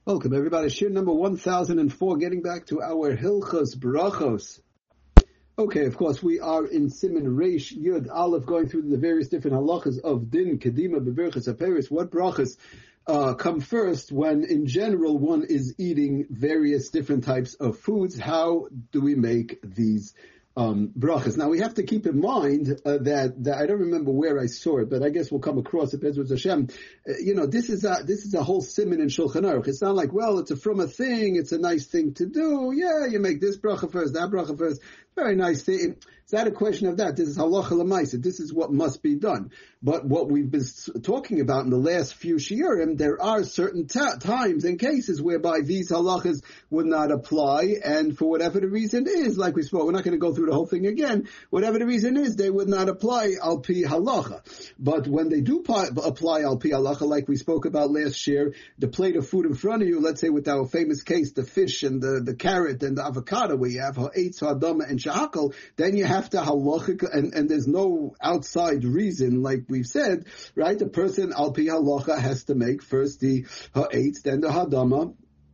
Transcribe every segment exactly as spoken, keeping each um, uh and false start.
Welcome, everybody. Shir number one thousand four, getting back to our Hilchos Brachos. Okay, of course, we are in Siman Reish Yud Aleph, going through the various different halachas of Din, Kedima, Beverchas, Aperis. What brachas uh, come first when, in general, one is eating various different types of foods? How do we make these Um, brachas? Now we have to keep in mind uh, that, that I don't remember where I saw it, but I guess we'll come across it. Bezrat Hashem. Uh, you know, this is a this is a whole siman in Shulchan Aruch. It's not like, well, it's a from a thing, it's a nice thing to do. Yeah, you make this bracha first, that bracha first. Very nice thing. It's not a question of that. This is halacha l'maisa. This is what must be done. But what we've been talking about in the last few shiurim, there are certain ta- times and cases whereby these halachas would not apply, and for whatever the reason is, like we spoke, we're not going to go through the whole thing again. Whatever the reason is, they would not apply al pi halacha. But when they do pi- apply al pi halacha, like we spoke about last year, the plate of food in front of you, let's say with our famous case, the fish and the, the carrot and the avocado, where you have ha'etz, ha'adama, and shahakal, then you have to halachic, and, and there's no outside reason, like we've said, right? The person al pi halacha has to make first the ha'etz, then the hadama,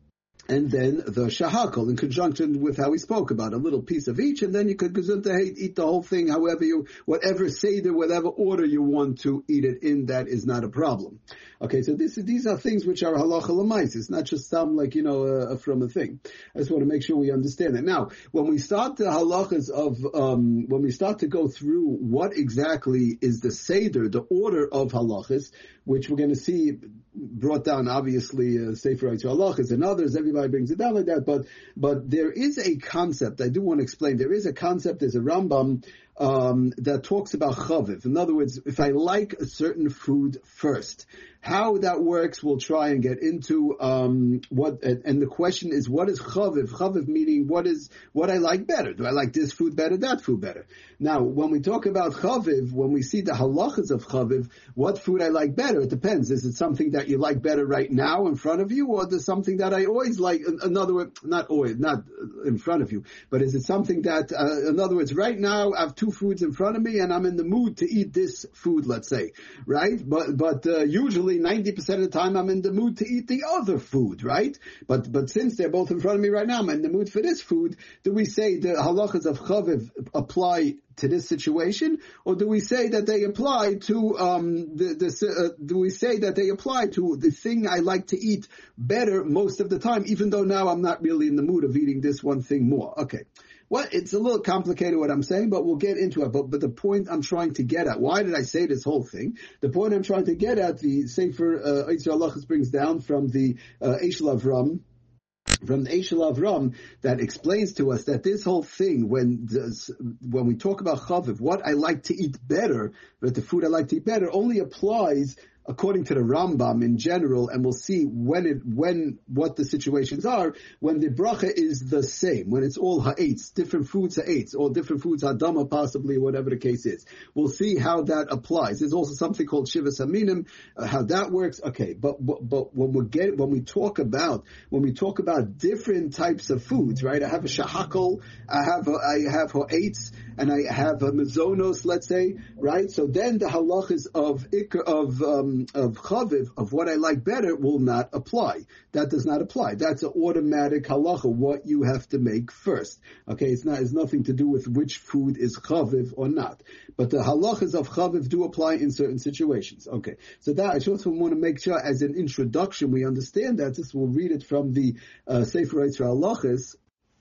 and then the shahakal, in conjunction with how we spoke about a little piece of each, and then you could gesundheit eat the whole thing, however you, whatever seder, whatever order you want to eat it in, that is not a problem. Okay, so this, these are things which are halacha l'mais. It's not just some, like, you know, uh, from a thing. I just want to make sure we understand it. Now, when we start the halachas of, um, when we start to go through what exactly is the seder, the order of halachas, which we're going to see brought down, obviously, uh, Sefer Eitz halachas and others, everybody brings it down like that, but, but there is a concept, I do want to explain, there is a concept, there's a Rambam, um, that talks about chaviv. In other words, if I like a certain food first, how that works, we'll try and get into, um, what, and the question is, what is chaviv? Chaviv meaning, what is, what I like better? Do I like this food better, that food better? Now, when we talk about chaviv, when we see the halachas of chaviv, what food I like better, it depends. Is it something that you like better right now in front of you, or is it something that I always like, in other words, not always, not in front of you, but is it something that, uh, in other words, right now I have two foods in front of me and I'm in the mood to eat this food, let's say, right? But, but, uh, usually ninety percent of the time I'm in the mood to eat the other food, right? But, but since they're both in front of me right now, I'm in the mood for this food. Do we say the halachas of chaviv apply to this situation, or do we say that they apply to, um, the, the, uh, do we say that they apply to the thing I like to eat better most of the time, even though now I'm not really in the mood of eating this one thing more? Okay. Well, it's a little complicated what I'm saying, but we'll get into it. But, but the point I'm trying to get at, why did I say this whole thing? The point I'm trying to get at, the Sefer uh, Eitz halachas brings down from the uh, Eshel Avram, from the Eshel Avram, that explains to us that this whole thing, when does, when we talk about chaviv, what I like to eat better, but the food I like to eat better, only applies according to the Rambam in general, and we'll see when it, when, what the situations are, when the bracha is the same, when it's all ha'etz, different foods ha'etz, or different foods ha'dama possibly, whatever the case is. We'll see how that applies. There's also something called shivas haminim, uh, how that works. Okay, but, but, but when we get, when we talk about, when we talk about different types of foods, right? I have a shahakal, I have a, I have ha'etz, and I have a mezonos, let's say, right? So then the halachas of ikr, of, um, of chaviv, of what I like better, will not apply. That does not apply. That's an automatic halacha, what you have to make first. Okay, it's not, it's nothing to do with which food is chaviv or not. But the halachas of chaviv do apply in certain situations. Okay, so that I just want to make sure, as an introduction, we understand that. This, we'll read it from the uh, Sefer Eitz halachas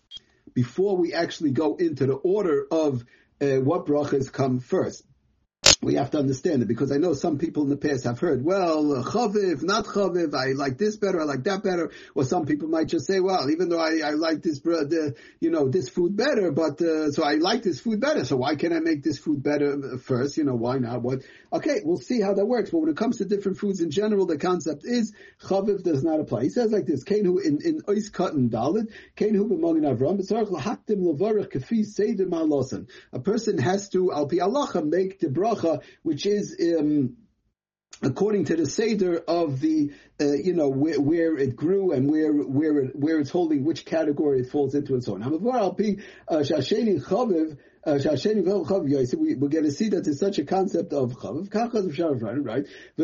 before we actually go into the order of uh, what brachas come first. We have to understand it, because I know some people in the past have heard, well, chaviv, not chaviv, I like this better, I like that better. Or some people might just say, well, even though I, I like this, the, you know, this food better, but, uh, so I like this food better, so why can't I make this food better first? You know, why not? What? Okay, we'll see how that works. But when it comes to different foods in general, the concept is chaviv does not apply. He says like this, Kainu in, in Ois Katan Dalit, Kainu b'magin Avram, b'tzarech l'haktim l'varech kafi seder ma'alosan. A person has to, al pi halacha, make the bracha, which is um, according to the seder of the, uh, you know, where, where it grew and where where it, where it's holding, which category it falls into, and so on. Uh, we, we're going to see that there's such a concept of chav, right?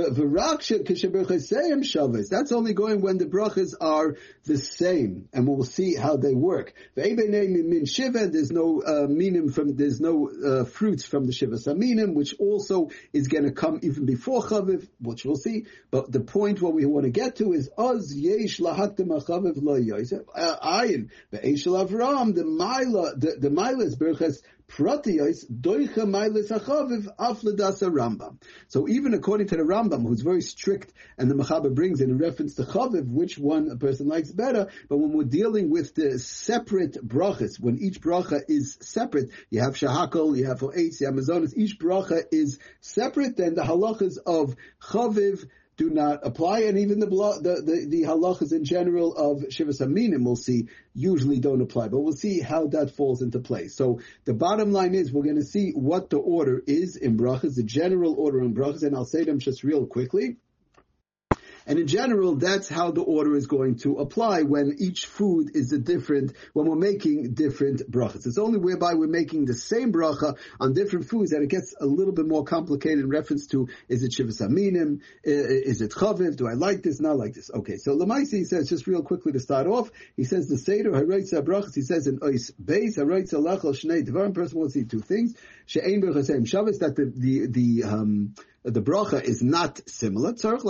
That's only going when the brachas are the same, and we'll see how they work. There's no uh, minim from there's no uh, fruits from the shiva saminim, which also is going to come even before chaviv, which we'll see. But the point what we want to get to is oz yesh lahaktem chaviv lo yosef ayin ve'eshel Avram the mila the the mila is berachas. Pratiyos doicha mailis achaviv afledasa Rambam. So even according to the Rambam, who's very strict, and the Mechaber brings in reference to chaviv, which one a person likes better, but when we're dealing with the separate brachas, when each bracha is separate, you have shahakol, you have eitz, you have mazonos, each bracha is separate, then the halachas of chaviv do not apply, and even the the the, the halachas in general of shivas aminim, we'll see, usually don't apply. But we'll see how that falls into place. So the bottom line is we're going to see what the order is in brachas, the general order in brachas, and I'll say them just real quickly. And in general, that's how the order is going to apply when each food is a different, when we're making different brachas. It's only whereby we're making the same bracha on different foods that it gets a little bit more complicated in reference to, is it shivas aminim, is it chaviv, do I like this, not like this? Okay, so Lamaisi, he says, just real quickly to start off, he says the Seder, Haraitza brachas, he says in Ois Beis, Haraitza lachal shnei devarim, person wants to see two things, she'ein berchasem Shabbos, that the, the, the, um, the bracha is not similar.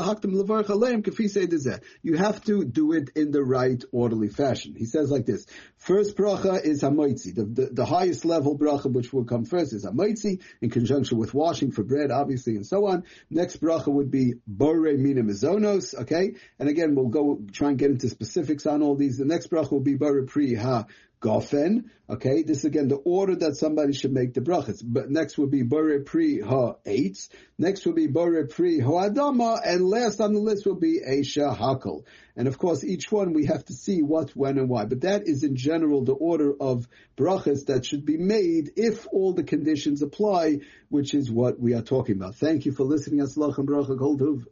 You have to do it in the right orderly fashion. He says like this. First bracha is hamoitzi. The, the, the highest level bracha which will come first is hamoitzi in conjunction with washing for bread, obviously, and so on. Next bracha would be borei mina mizonos, okay? And again, we'll go try and get into specifics on all these. The next bracha will be borei pri ha Gofen, okay, this is again the order that somebody should make the brachas. But next would be Borei Pri Ha Eitz, next would be Borei Pri Ha Adama, and last on the list will be Eisha Hakol. And of course, each one we have to see what, when, and why. But that is in general the order of brachas that should be made if all the conditions apply, which is what we are talking about. Thank you for listening. Aslach and bracha kol tov.